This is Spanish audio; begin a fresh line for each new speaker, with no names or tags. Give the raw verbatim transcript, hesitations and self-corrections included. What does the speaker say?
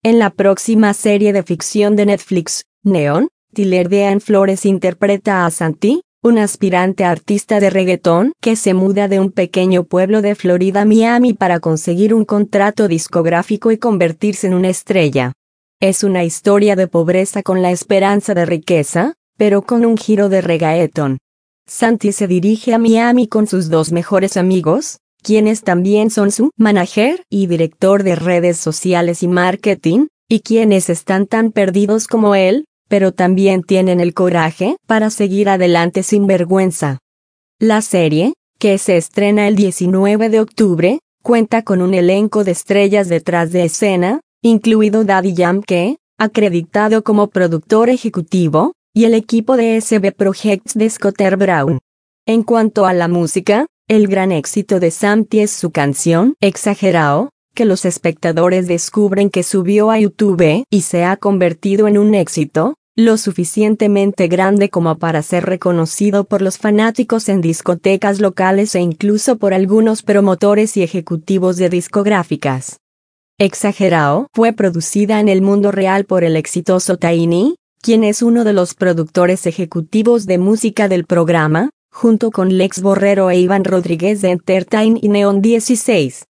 En la próxima serie de ficción de Netflix, Neon, Tyler Dean Flores interpreta a Santi, un aspirante artista de reggaetón que se muda de un pequeño pueblo de Florida a Miami para conseguir un contrato discográfico y convertirse en una estrella. Es una historia de pobreza con la esperanza de riqueza, pero con un giro de reggaetón. Santi se dirige a Miami con sus dos mejores amigos, quienes también son su manager y director de redes sociales y marketing, y quienes están tan perdidos como él, pero también tienen el coraje para seguir adelante sin vergüenza. La serie, que se estrena el diecinueve de octubre, cuenta con un elenco de estrellas detrás de escena, incluido Daddy Yankee, acreditado como productor ejecutivo, y el equipo de S B Projects de Scooter Braun. En cuanto a la música, el gran éxito de Santi es su canción Exagerao, que los espectadores descubren que subió a YouTube y se ha convertido en un éxito, lo suficientemente grande como para ser reconocido por los fanáticos en discotecas locales e incluso por algunos promotores y ejecutivos de discográficas. Exagerao fue producida en el mundo real por el exitoso Tiny, quien es uno de los productores ejecutivos de música del programa, junto con Lex Borrero e Iván Rodríguez de Entertain y Neon dieciséis.